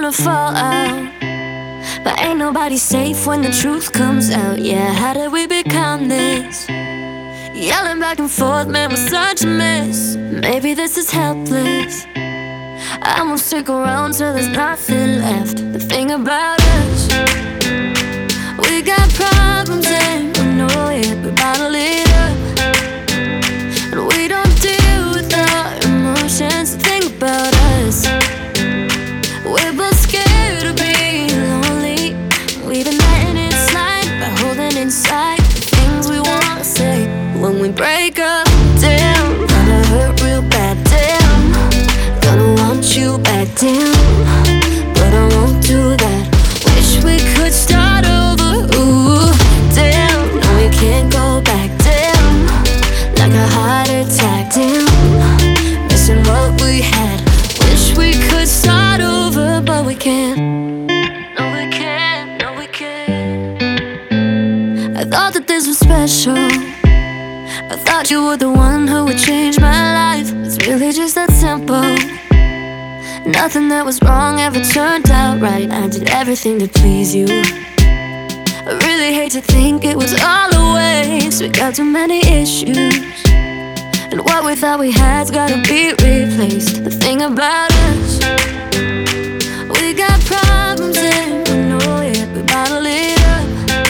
gonna fall out, but ain't nobody safe when the truth comes out. Yeah, how did we become this? Yelling back and forth, man, we're such a mess. Maybe this is helpless. I won't stick around till there's nothing left. The thing about us, we got problems and we know it. We bottle it up, and we don't deal with our emotions. The thing about us, we're both scared to be lonely. We've been letting it slide by holding inside the things we wanna say. When we break up, damn, gonna hurt real bad, damn. Gonna want you back, damn, but I won't do that. Wish we could start over, ooh, damn. No, we can't go back, damn. Like a heart attack, damn. Missing what we had. Wish we could start over, but we can't. No, we can't, no, we can't. I thought that this was special. I thought you were the one who would change my life. It's really just that simple. Nothing that was wrong ever turned out right. I did everything to please you. I really hate to think it was all a waste. We got too many issues, and what we thought we had's gotta be replaced. The thing about us, we got problems and we know it. We bottle it up,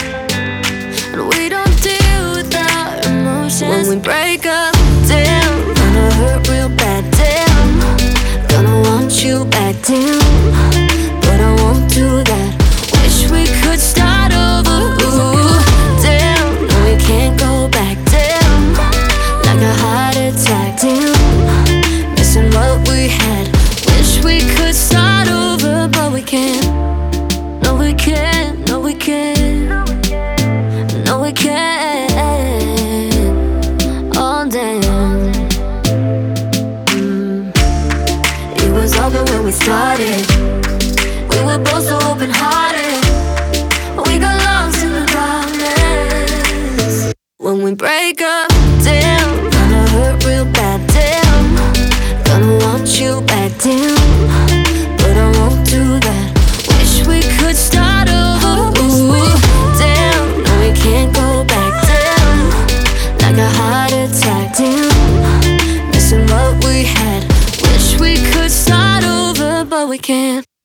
and we don't deal with our emotions. When we break up, damn, gonna hurt real bad, damn. Gonna want you back, damn, but I won't do that. Wish we could start over, ooh, damn. No, we can't go back, damn. Like a heart attack, damn. Missing what we had. Wish we could start over, but we can't. No, we can't, no, we can't. No, we can't. Oh, damn. It was all good when we started. We were both so open-hearted. We got lost in the darkness. When we break up, damn, gonna hurt real bad, damn. Gonna want you back, damn, but I won't do that. Wish we could start over, ooh, damn. No, we can't go back, damn. Like a heart attack, damn. Missing what we had. Wish we could start over, but we can't.